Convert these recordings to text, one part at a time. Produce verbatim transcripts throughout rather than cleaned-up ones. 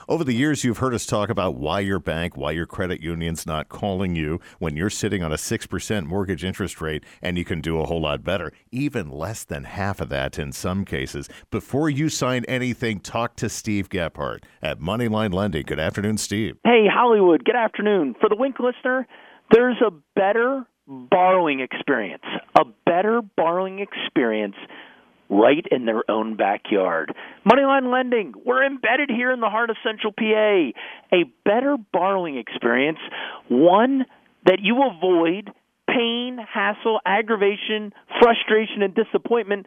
Over the years, you've heard us talk about why your bank, why your credit union's not calling you when you're sitting on a six percent mortgage interest rate, and you can do a whole lot better, even less than half of that in some cases. Before you sign anything, talk to Steve Gephardt at Moneyline Lending. Good afternoon, Steve. Hey, Hollywood. Good afternoon. For the Wink listener, there's a better borrowing experience, a better borrowing experience right in their own backyard. Moneyline Lending, we're embedded here in the heart of Central P A. A better borrowing experience, one that you avoid pain, hassle, aggravation, frustration, and disappointment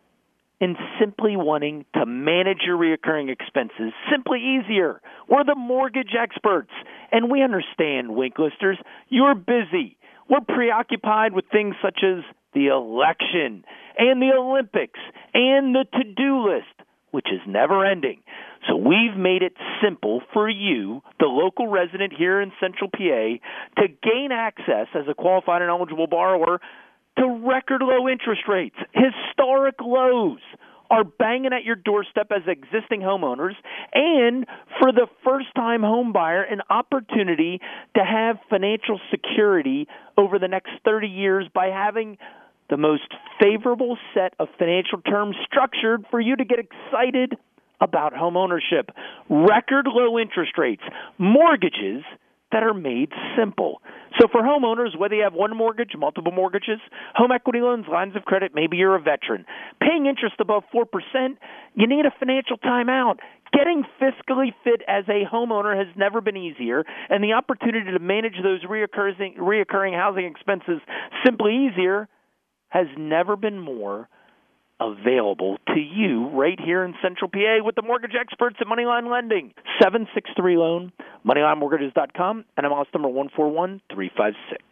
in simply wanting to manage your reoccurring expenses. Simply easier. We're the mortgage experts, and we understand, Wink listeners, you're busy. We're preoccupied with things such as the election and the Olympics and the to-do list, which is never ending. So we've made it simple for you, the local resident here in Central P A, to gain access as a qualified and eligible borrower to record low interest rates. Historic lows are banging at your doorstep as existing homeowners, and for the first-time home buyer, an opportunity to have financial security over the next thirty years by having the most favorable set of financial terms structured for you to get excited about home ownership. Record low interest rates, mortgages that are made simple. So for homeowners, whether you have one mortgage, multiple mortgages, home equity loans, lines of credit, maybe you're a veteran, paying interest above four percent, you need a financial timeout. Getting fiscally fit as a homeowner has never been easier, and the opportunity to manage those reoccurring, reoccurring housing expenses simply easier has never been more available to you right here in Central P A with the mortgage experts at Moneyline Lending. seven six three loan, moneyline mortgages dot com, and M L S number one four one three five six.